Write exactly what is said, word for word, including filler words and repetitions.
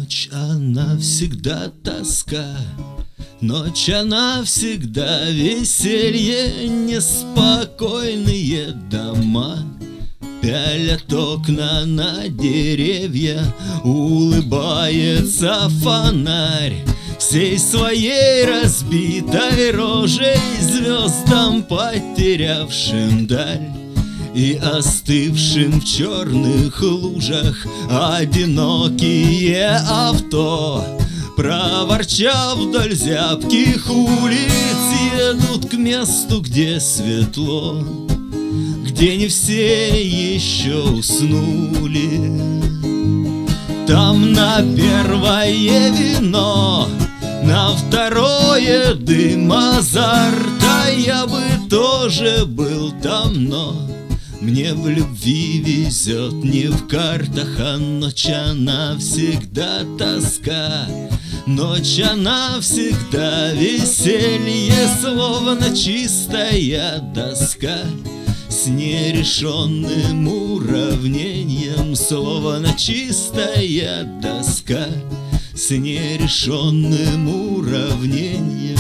Ночь, она всегда тоска, ночь, она всегда веселье. Неспокойные дома пялят окна на деревья, улыбается фонарь всей своей разбитой рожей, звездам, потерявшим даль и остывшим в черных лужах. Одинокие авто, проворчав вдоль зябких улиц, едут к месту, где светло, где не все еще уснули. Там на первое вино, на второе дым азарта. Я бы тоже был там, но мне в любви везет не в картах. А ночь, она всегда тоска, ночь, она всегда веселье, словно чистая доска с нерешенным уравнением, словно чистая доска с нерешенным уравнением.